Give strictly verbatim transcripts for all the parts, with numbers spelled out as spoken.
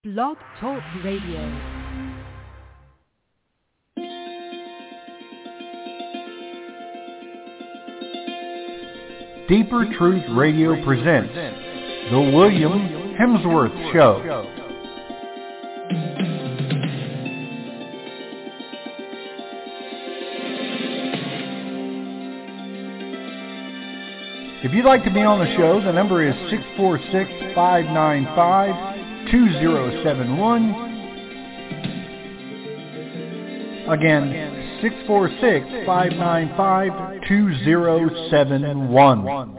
Blog Talk Radio. Deeper Truth Radio presents The William Hemsworth Show. If you'd like to be on the show, the number is six four six, five nine five, two zero seven one. Again, six four six, five nine five, two zero seven one.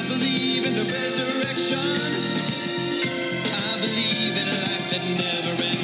Never end.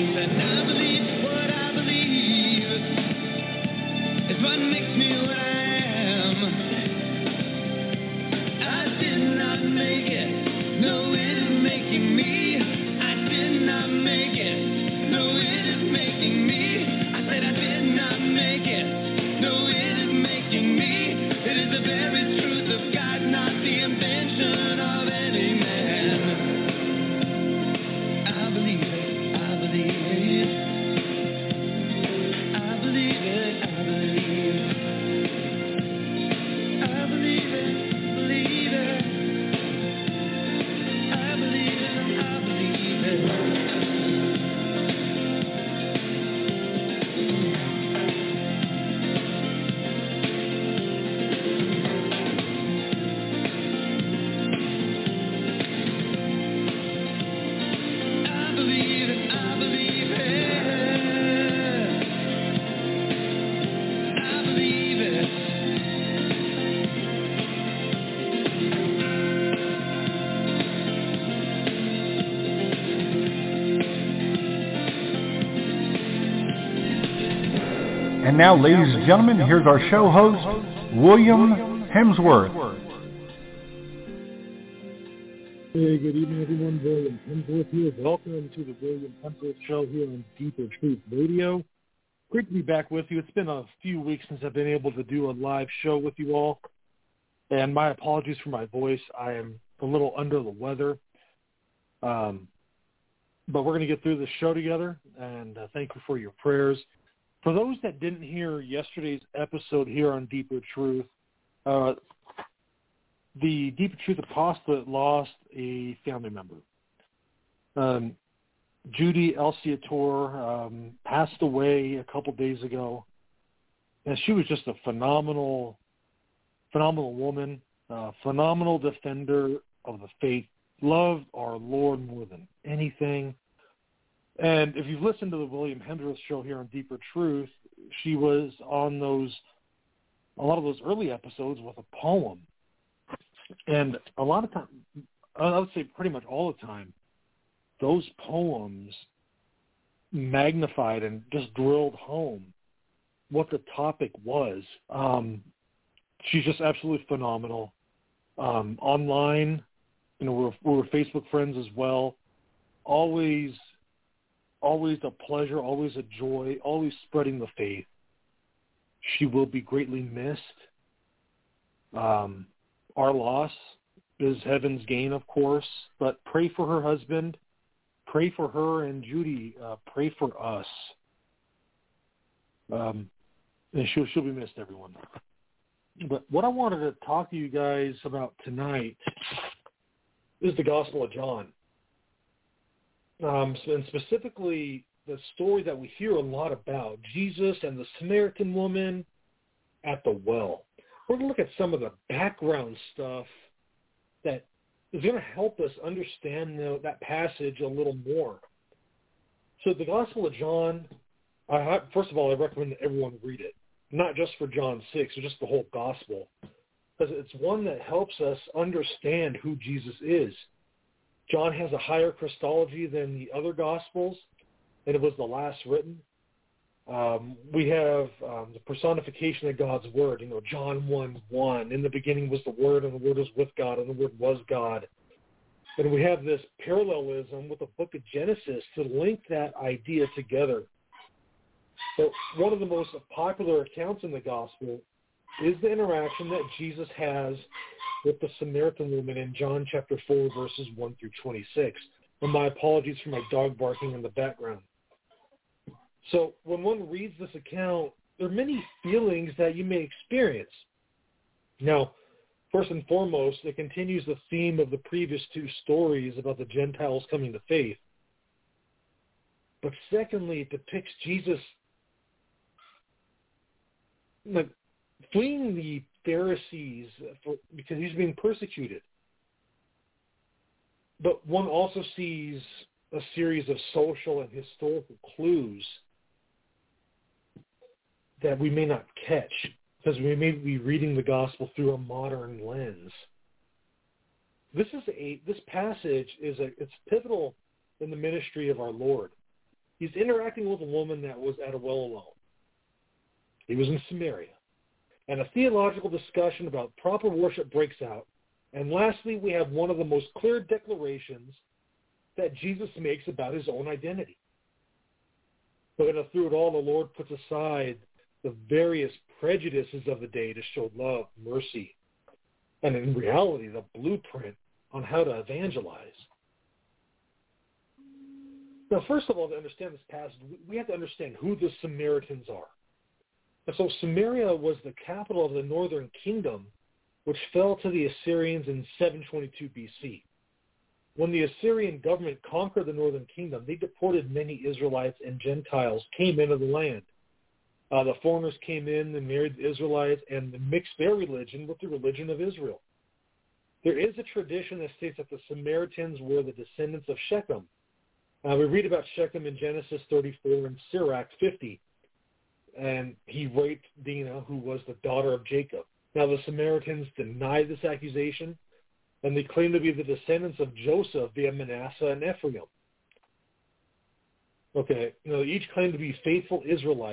And now, ladies and gentlemen, here's our show host, William Hemsworth. Hey, good evening, everyone. William Hemsworth here. Welcome to the William Hemsworth Show here on Deeper Truth Radio. Great to be back with you. It's been a few weeks since I've been able to do a live show with you all. And my apologies for my voice. I am a little under the weather. Um, but we're going to get through this show together, and uh, thank you for your prayers. For those that didn't hear yesterday's episode here on Deeper Truth, uh, the Deeper Truth Apostolate lost a family member. Um, Judy Elciator um, passed away a couple days ago, and she was just a phenomenal, phenomenal woman, uh, phenomenal defender of the faith, loved our Lord more than anything. And if you've listened to the William Hemsworth Show here on Deeper Truth, she was on those, a lot of those early episodes with a poem. And a lot of time, I would say pretty much all the time, those poems magnified and just drilled home what the topic was. Um, she's just absolutely phenomenal. Um, online, you know, we're, we're Facebook friends as well. Always, always a pleasure, always a joy, always spreading the faith. She will be greatly missed. Um, our loss is heaven's gain, of course, but pray for her husband. Pray for her and Judy. Uh, pray for us. Um, and she'll, she'll be missed, everyone. But what I wanted to talk to you guys about tonight is the Gospel of John. Um, and specifically the story that we hear a lot about, Jesus and the Samaritan woman at the well. We're going to look at some of the background stuff that is going to help us understand the, that passage a little more. So the Gospel of John, I, first of all, I recommend that everyone read it, not just for John six, or just the whole Gospel, because it's one that helps us understand who Jesus is. John has a higher Christology than the other Gospels, and it was the last written. Um, we have um, the personification of God's Word. You know, John one one, in the beginning was the Word, and the Word was with God, and the Word was God. And we have this parallelism with the book of Genesis to link that idea together. But one of the most popular accounts in the Gospel is the interaction that Jesus has with the Samaritan woman in John chapter four, verses one through twenty-six. And my apologies for my dog barking in the background. So when one reads this account, there are many feelings that you may experience. Now, first and foremost, it continues the theme of the previous two stories about the Gentiles coming to faith. But secondly, it depicts Jesus like, fleeing the Pharisees for, because he's being persecuted. But one also sees a series of social and historical clues that we may not catch because we may be reading the gospel through a modern lens. This is a this passage is a it's pivotal in the ministry of our Lord. He's interacting with a woman that was at a well alone. He was in Samaria. And a theological discussion about proper worship breaks out. And lastly, we have one of the most clear declarations that Jesus makes about his own identity. But through it all, the Lord puts aside the various prejudices of the day to show love, mercy, and in reality, the blueprint on how to evangelize. Now, first of all, to understand this passage, we have to understand who the Samaritans are. And so Samaria was the capital of the northern kingdom, which fell to the Assyrians in seven twenty-two B C. When the Assyrian government conquered the northern kingdom, they deported many Israelites, and Gentiles came into the land. Uh, the foreigners came in and married the Israelites and mixed their religion with the religion of Israel. There is a tradition that states that the Samaritans were the descendants of Shechem. Uh, we read about Shechem in Genesis thirty-four and Sirach fifty. And he raped Dinah, who was the daughter of Jacob. Now, the Samaritans deny this accusation, and they claim to be the descendants of Joseph via Manasseh and Ephraim. Okay, you know, they each claim to be faithful Israelites,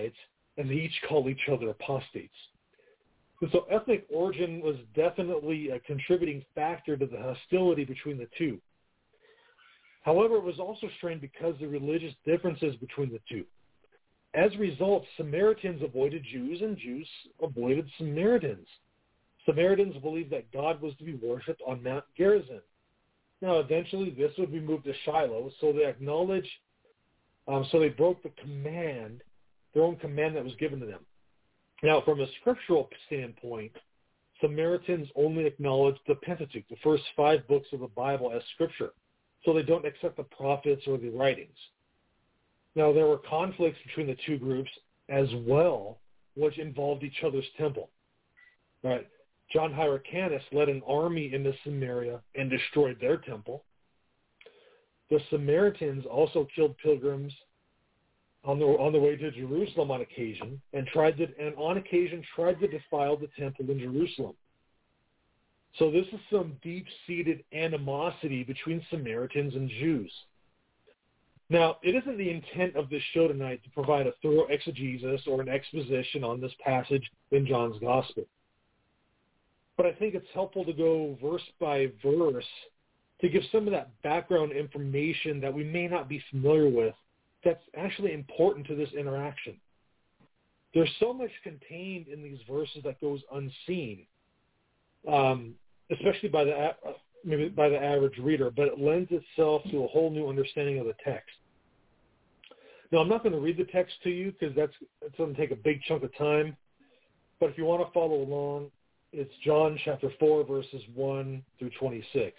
and they each call each other apostates. And so ethnic origin was definitely a contributing factor to the hostility between the two. However, it was also strained because of the religious differences between the two. As a result, Samaritans avoided Jews and Jews avoided Samaritans. Samaritans believed that God was to be worshipped on Mount Gerizim. Now, eventually, this would be moved to Shiloh, so they acknowledged, um, so they broke the command, their own command that was given to them. Now, from a scriptural standpoint, Samaritans only acknowledge the Pentateuch, the first five books of the Bible, as scripture, so they don't accept the prophets or the writings. Now, there were conflicts between the two groups as well, which involved each other's temple. Right? John Hyrcanus led an army into Samaria and destroyed their temple. The Samaritans also killed pilgrims on their on their way to Jerusalem on occasion, and tried to and on occasion tried to defile the temple in Jerusalem. So this is some deep-seated animosity between Samaritans and Jews. Now, it isn't the intent of this show tonight to provide a thorough exegesis or an exposition on this passage in John's Gospel. But I think it's helpful to go verse by verse to give some of that background information that we may not be familiar with that's actually important to this interaction. There's so much contained in these verses that goes unseen, um, especially by the maybe by the average reader, but it lends itself to a whole new understanding of the text. Now, I'm not going to read the text to you because that's it's going to take a big chunk of time, but if you want to follow along, it's John chapter four, verses one through twenty-six.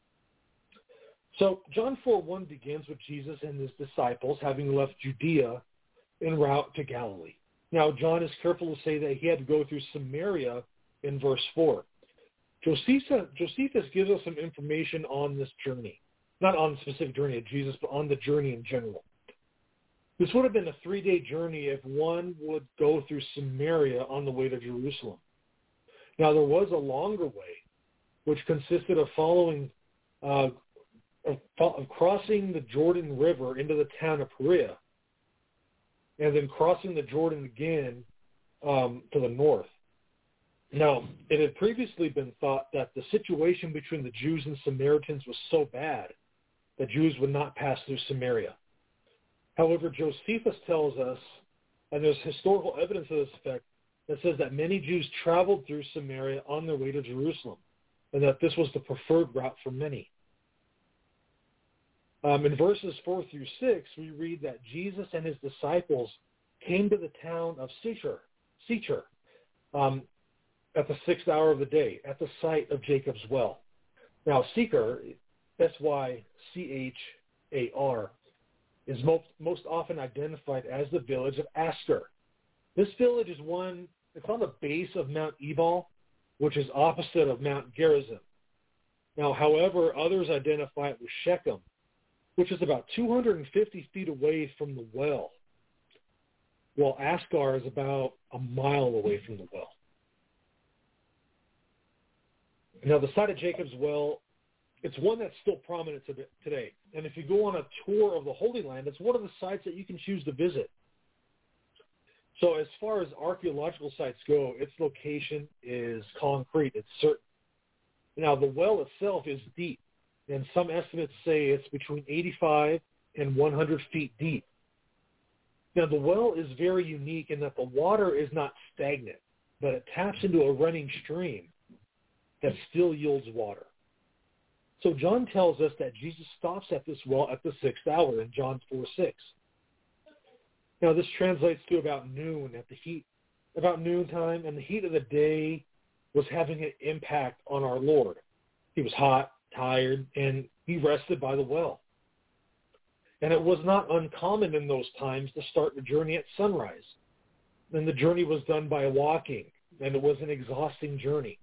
So John four one begins with Jesus and his disciples having left Judea en route to Galilee. Now, John is careful to say that he had to go through Samaria in verse four. Josephus, Josephus gives us some information on this journey, not on the specific journey of Jesus, but on the journey in general. This would have been a three-day journey if one would go through Samaria on the way to Jerusalem. Now, there was a longer way, which consisted of following, uh, of, of crossing the Jordan River into the town of Perea, and then crossing the Jordan again um, to the north. Now, it had previously been thought that the situation between the Jews and Samaritans was so bad that Jews would not pass through Samaria. However, Josephus tells us, and there's historical evidence of this effect, that says that many Jews traveled through Samaria on their way to Jerusalem, and that this was the preferred route for many. Um, in verses four through six, we read that Jesus and his disciples came to the town of Sychar, Sychar um, at the sixth hour of the day, at the site of Jacob's well. Now, Sychar, S Y C H A R, is most, most often identified as the village of Asker. This village is one, it's on the base of Mount Ebal, which is opposite of Mount Gerizim. Now, however, others identify it with Shechem, which is about two hundred fifty feet away from the well, while Askar is about a mile away from the well. Now, the site of Jacob's well, it's one that's still prominent today. And if you go on a tour of the Holy Land, it's one of the sites that you can choose to visit. So as far as archaeological sites go, its location is concrete. It's certain. Now, the well itself is deep, and some estimates say it's between eighty-five and one hundred feet deep. Now, the well is very unique in that the water is not stagnant, but it taps into a running stream that still yields water. So John tells us that Jesus stops at this well at the sixth hour in John four six. Now, this translates to about noon at the heat, about noontime, and the heat of the day was having an impact on our Lord. He was hot, tired, and he rested by the well. And it was not uncommon in those times to start the journey at sunrise. And the journey was done by walking, and it was an exhausting journey.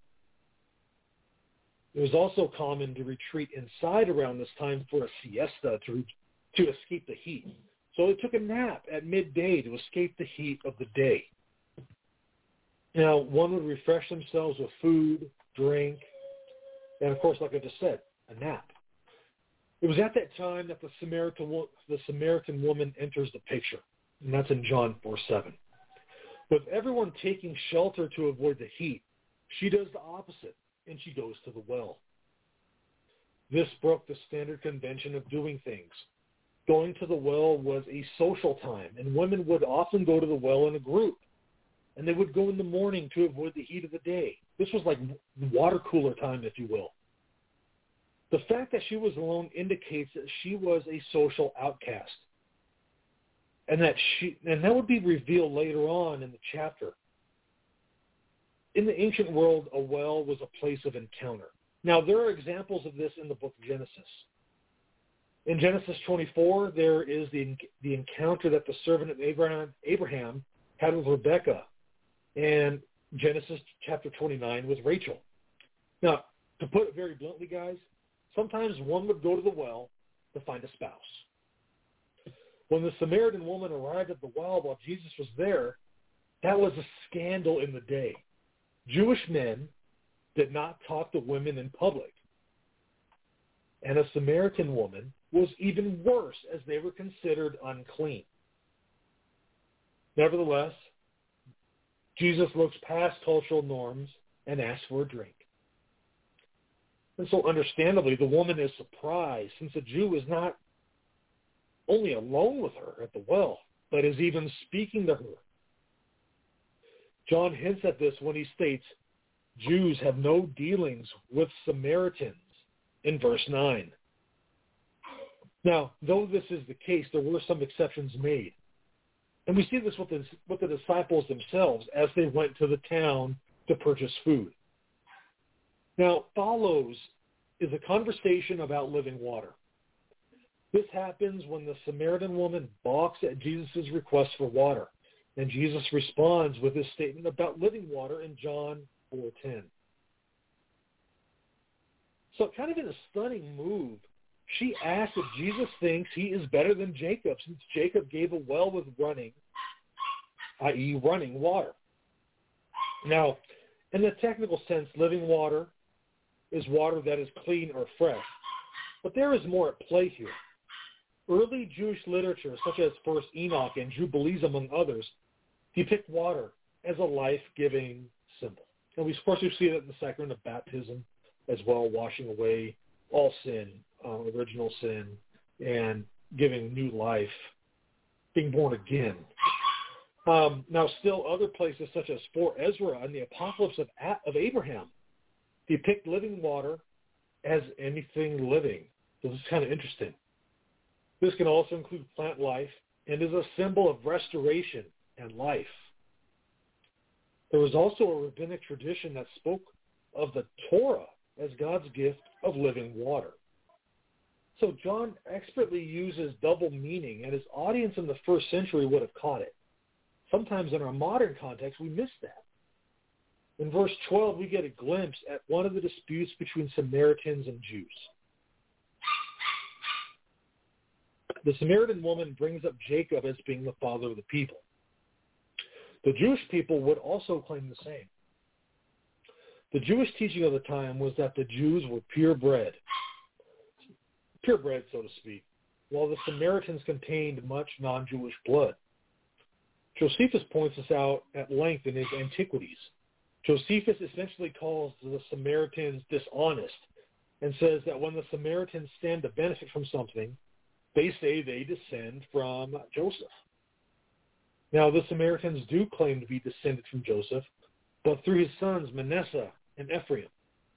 It was also common to retreat inside around this time for a siesta to, to escape the heat. So they took a nap at midday to escape the heat of the day. Now, one would refresh themselves with food, drink, and of course, like I just said, a nap. It was at that time that the Samaritan, the Samaritan woman enters the picture, and that's in John four seven. With everyone taking shelter to avoid the heat, she does the opposite, and she goes to the well. This broke the standard convention of doing things. Going to the well was a social time, and women would often go to the well in a group, and they would go in the morning to avoid the heat of the day. This was like water cooler time, if you will. The fact that she was alone indicates that she was a social outcast, and that she and that would be revealed later on in the chapter. In the ancient world, a well was a place of encounter. Now, there are examples of this in the book of Genesis. In Genesis twenty-four, there is the the encounter that the servant of Abraham, Abraham had with Rebekah, and Genesis chapter twenty-nine with Rachel. Now, to put it very bluntly, guys, sometimes one would go to the well to find a spouse. When the Samaritan woman arrived at the well while Jesus was there, that was a scandal in the day. Jewish men did not talk to women in public. And a Samaritan woman was even worse, as they were considered unclean. Nevertheless, Jesus looks past cultural norms and asks for a drink. And so understandably, the woman is surprised, since a Jew is not only alone with her at the well, but is even speaking to her. John hints at this when he states, Jews have no dealings with Samaritans in verse nine. Now, though this is the case, there were some exceptions made. And we see this with the, with the disciples themselves as they went to the town to purchase food. Now, follows is a conversation about living water. This happens when the Samaritan woman balks at Jesus' request for water, and Jesus responds with his statement about living water in John four ten. So kind of in a stunning move, she asks if Jesus thinks he is better than Jacob, since Jacob gave a well with running, that is running water. Now, in the technical sense, living water is water that is clean or fresh. But there is more at play here. Early Jewish literature, such as First Enoch and Jubilees, among others, depict water as a life-giving symbol. And we, of course, we see that in the sacrament of baptism as well, washing away all sin, uh, original sin, and giving new life, being born again. Um, now, still other places, such as for Ezra and the Apocalypse of, of Abraham, depict living water as anything living. So this is kind of interesting. This can also include plant life and is a symbol of restoration and life. There was also a rabbinic tradition that spoke of the Torah as God's gift of living water. So John expertly uses double meaning, and his audience in the first century would have caught it. Sometimes in our modern context, we miss that. In verse twelve, we get a glimpse at one of the disputes between Samaritans and Jews. The Samaritan woman brings up Jacob as being the father of the people. The Jewish people would also claim the same. The Jewish teaching of the time was that the Jews were purebred, purebred, so to speak, while the Samaritans contained much non-Jewish blood. Josephus points this out at length in his Antiquities. Josephus essentially calls the Samaritans dishonest and says that when the Samaritans stand to benefit from something, they say they descend from Joseph. Now, the Samaritans do claim to be descended from Joseph, but through his sons Manasseh and Ephraim.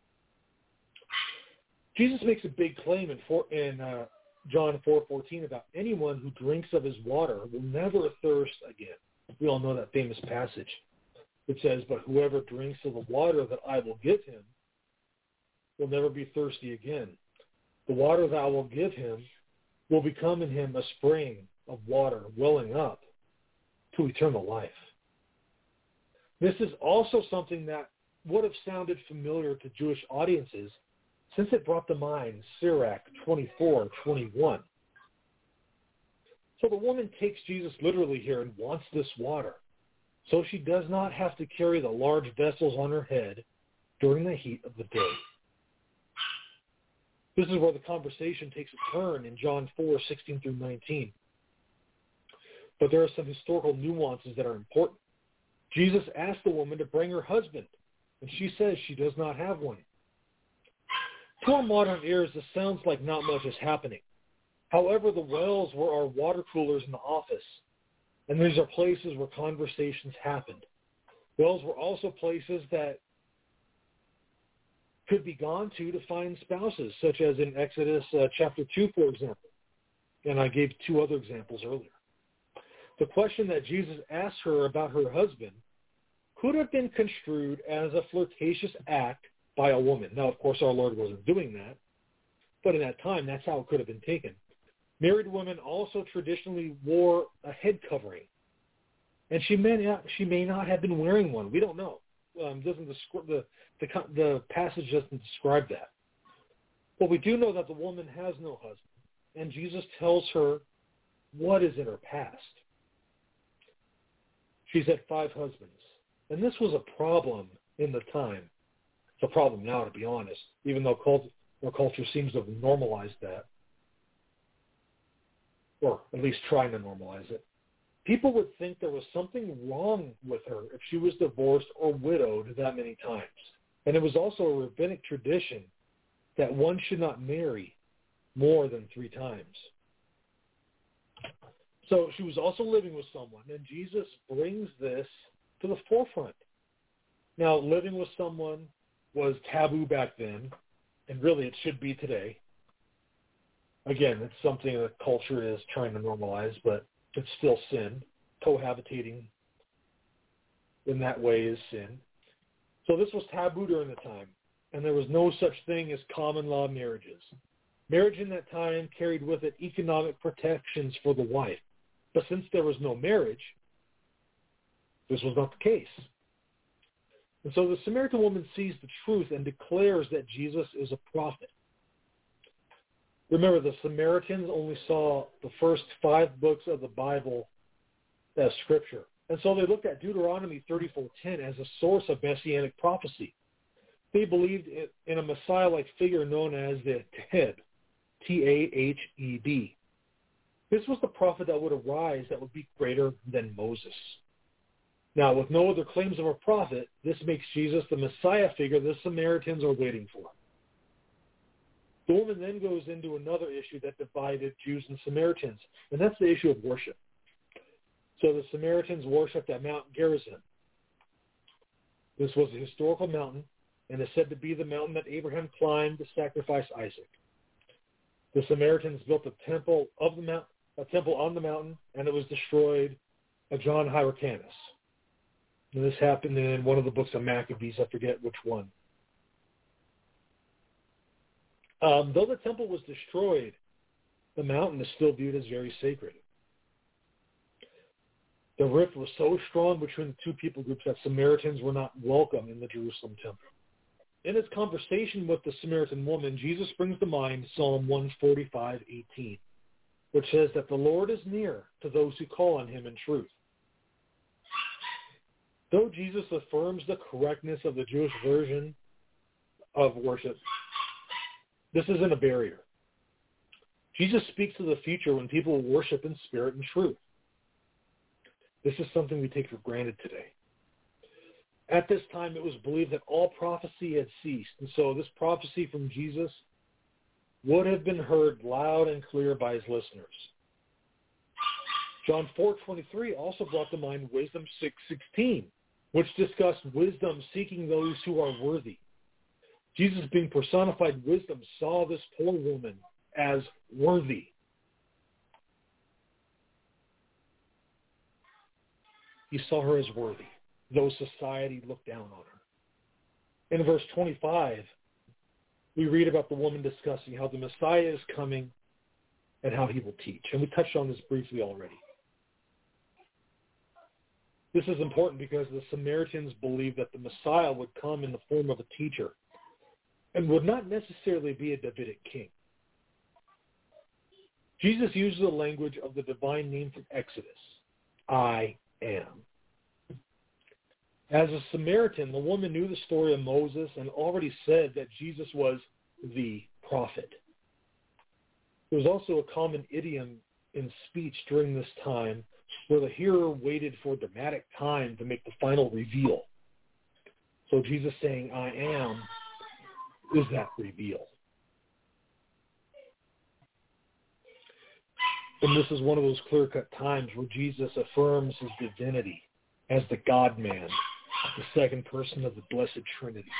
Jesus makes a big claim in, four, in uh, John four fourteen about anyone who drinks of his water will never thirst again. We all know that famous passage. It says, but whoever drinks of the water that I will give him will never be thirsty again. The water that I will give him will become in him a spring of water welling up to eternal life. This is also something that would have sounded familiar to Jewish audiences, since it brought to mind Sirach twenty-four twenty-one. So the woman takes Jesus literally here and wants this water, so she does not have to carry the large vessels on her head during the heat of the day. This is where the conversation takes a turn in John four sixteen through nineteen. But there are some historical nuances that are important. Jesus asked the woman to bring her husband, and she says she does not have one. To our modern ears, this sounds like not much is happening. However, the wells were our water coolers in the office, and these are places where conversations happened. Wells were also places that could be gone to to find spouses, such as in Exodus uh, chapter two, for example. And I gave two other examples earlier. The question that Jesus asked her about her husband could have been construed as a flirtatious act by a woman. Now, of course, our Lord wasn't doing that, but in that time, that's how it could have been taken. Married women also traditionally wore a head covering, and she may not, she may not have been wearing one. We don't know. Um, doesn't descri- the, the the passage doesn't describe that. But we do know that the woman has no husband, and Jesus tells her what is in her past. She's had five husbands, and this was a problem in the time. It's a problem now, to be honest, even though cult- our culture seems to have normalized that, or at least trying to normalize it. People would think there was something wrong with her if she was divorced or widowed that many times. And it was also a rabbinic tradition that one should not marry more than three times. So she was also living with someone, and Jesus brings this to the forefront. Now, living with someone was taboo back then, and really it should be today. Again, it's something that culture is trying to normalize, but it's still sin. Cohabitating in that way is sin. So this was taboo during the time, and there was no such thing as common law marriages. Marriage in that time carried with it economic protections for the wife. But since there was no marriage, this was not the case. And so the Samaritan woman sees the truth and declares that Jesus is a prophet. Remember, the Samaritans only saw the first five books of the Bible as scripture. And so they looked at Deuteronomy thirty-four ten as a source of messianic prophecy. They believed in a Messiah-like figure known as the Taheb, T A H E B. This was the prophet that would arise that would be greater than Moses. Now, with no other claims of a prophet, this makes Jesus the Messiah figure the Samaritans are waiting for. The woman then goes into another issue that divided Jews and Samaritans, and that's the issue of worship. So the Samaritans worshipped at Mount Gerizim. This was a historical mountain, and is said to be the mountain that Abraham climbed to sacrifice Isaac. The Samaritans built a temple of the mount, a temple on the mountain, and it was destroyed by John Hyrcanus. And this happened in one of the books of Maccabees. I forget which one. Um, though the temple was destroyed, the mountain is still viewed as very sacred. The rift was so strong between the two people groups that Samaritans were not welcome in the Jerusalem temple. In his conversation with the Samaritan woman, Jesus brings to mind Psalm one forty-five eighteen, which says that the Lord is near to those who call on him in truth. Though Jesus affirms the correctness of the Jewish version of worship, this isn't a barrier. Jesus speaks of the future when people will worship in spirit and truth. This is something we take for granted today. At this time, it was believed that all prophecy had ceased, and so this prophecy from Jesus would have been heard loud and clear by his listeners. John four twenty-three also brought to mind Wisdom six sixteen, which discussed wisdom seeking those who are worthy. Jesus, being personified wisdom, saw this poor woman as worthy. He saw her as worthy, though society looked down on her. In verse twenty-five, we read about the woman discussing how the Messiah is coming and how he will teach. And we touched on this briefly already. This is important because the Samaritans believed that the Messiah would come in the form of a teacher and would not necessarily be a Davidic king. Jesus uses the language of the divine name from Exodus, I am. As a Samaritan, the woman knew the story of Moses and already said that Jesus was the prophet. There was also a common idiom in speech during this time where the hearer waited for dramatic time to make the final reveal. So Jesus saying, I am, is that reveal. And this is one of those clear-cut times where Jesus affirms his divinity as the God-man, the second person of the Blessed Trinity.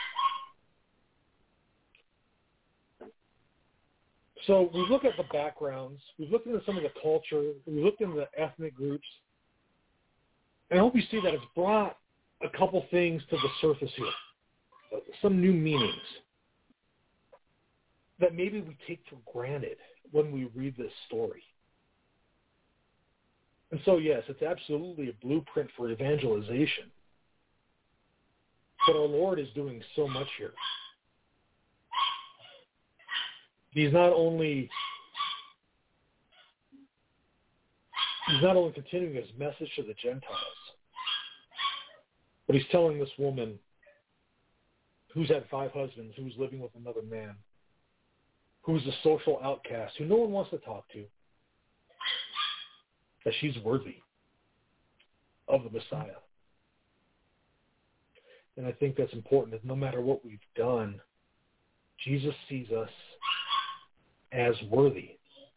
So we look at the backgrounds, we've looked into some of the culture, we looked into the ethnic groups, and I hope you see that it's brought a couple things to the surface here, some new meanings that maybe we take for granted when we read this story. And so, yes, it's absolutely a blueprint for evangelization. But our Lord is doing so much here. He's not only he's not only continuing his message to the Gentiles, but he's telling this woman who's had five husbands, who's living with another man, who's a social outcast, who no one wants to talk to, that she's worthy of the Messiah. And I think that's important, that no matter what we've done, Jesus sees us as worthy.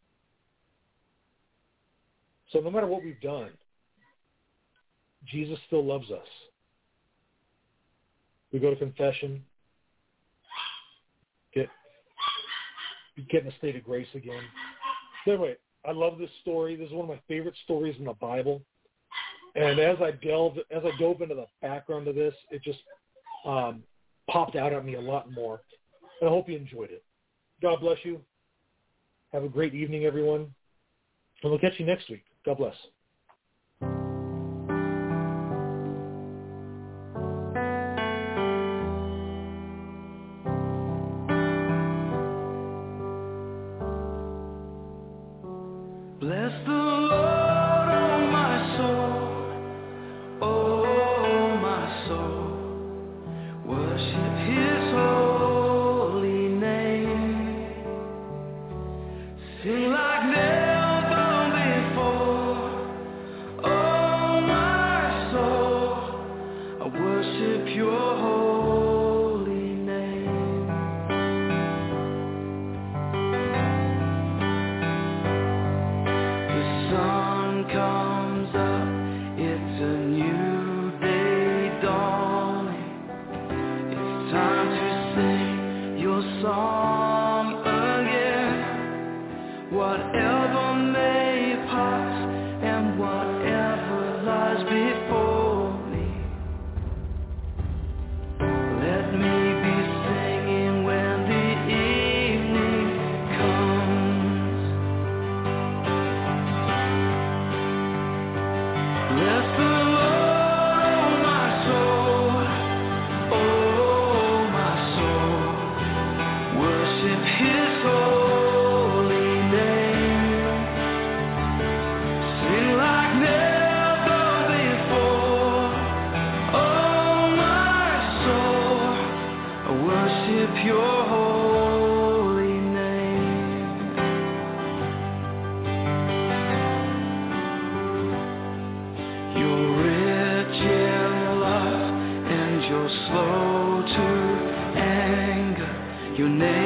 So no matter what we've done, Jesus still loves us. We go to confession, get, get in a state of grace again. So anyway, I love this story. This is one of my favorite stories in the Bible. And as I delved, as I dove into the background of this, it just um, popped out at me a lot more. And I hope you enjoyed it. God bless you. Have a great evening, everyone. And we'll catch you next week. God bless. Bless the Lord, oh my soul, oh my soul, worship his holy name, sing like never before, oh my soul, I worship your holy name. The sun comes up, it's a new day dawning. It's time to sing your song again. Whatever may pass and whatever lies before me, let me be singing when the evening comes. Bless the Lord, oh my soul, oh my soul, worship his holy name, sing like never before, oh my soul, I worship your holy name. You're rich in love and you're slow to anger. Your name